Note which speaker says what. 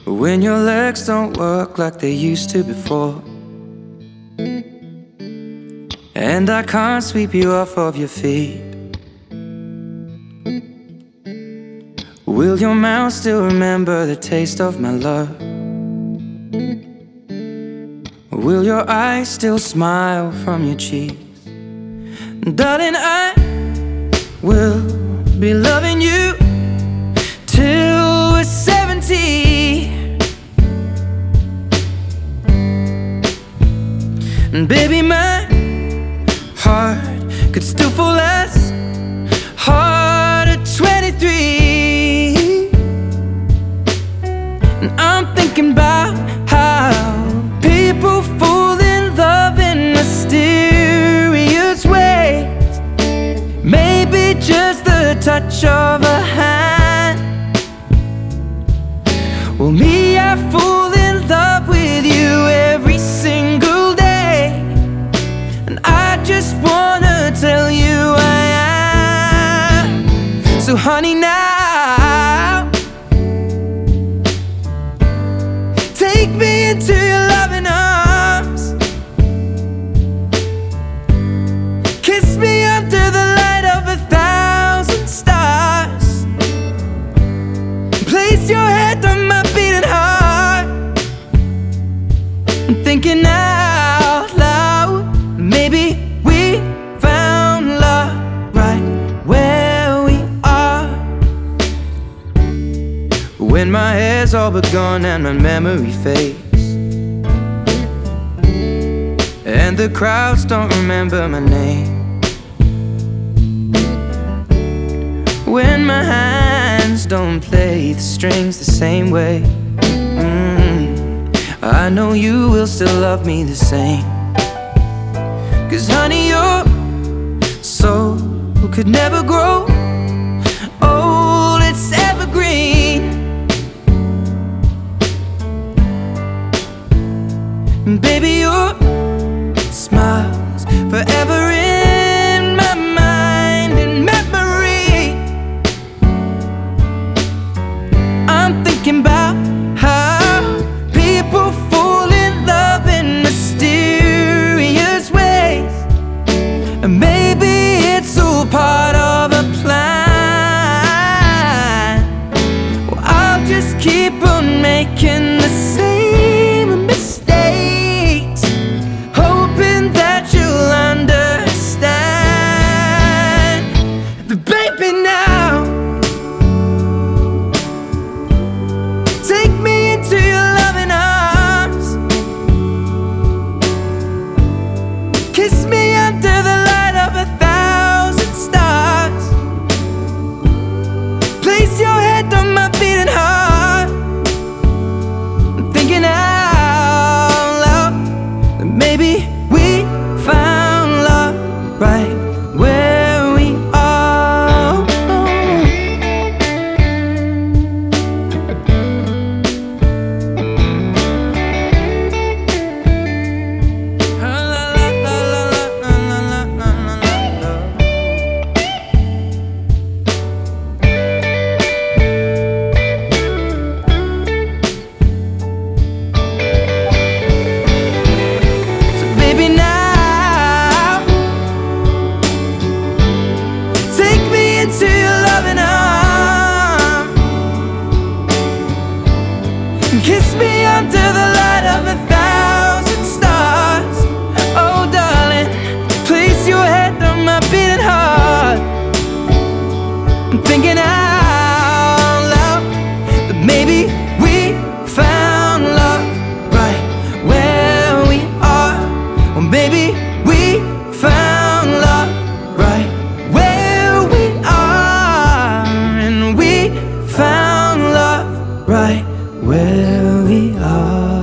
Speaker 1: when your legs don't work like they used to before, and I can't sweep you off of your feet. Will your mouth still remember the taste of my love? Will your eyes still smile from your cheeks? Darling, I will be loving you till we're 70. And baby, my heart could still fall as hard at 23. And I'm thinking about how people fall in love in mysterious ways. Maybe just the touch of a hand. Well, me, I fall in love with you every single day, and I just wanna tell you I am. So honey, now take me into your loving arms. Kiss me under the light of 1,000 stars. Place your head on my beating heart. I'm thinking out loud, maybe we found love right where we are. When my hair's all but gone and my memory fades, and the crowds don't remember my name, when my hands don't play the strings the same way, I know you will still love me the same. 'Cause honey, your soul could never grow old, it's evergreen. And baby, your smile's forever in my mind and memory. I'm thinking about how people fall in love in mysterious ways, and maybe it's all part of a plan. Well, I'll just keep on making the same mistakes, hoping that you'll understand. But baby, now take me into your loving arms. Kiss me under the light of 1,000 stars. Place your head on my beating heart. I'm thinking out loud that maybe we found love right where we are. So baby, now take me into your loving arms. Kiss me under the light of 1,000 stars. Oh darling, place your head on my beating heart. I'm thinking out loud that maybe we found love right where we are. Or maybe we found love right where we are. And we found love right where we are.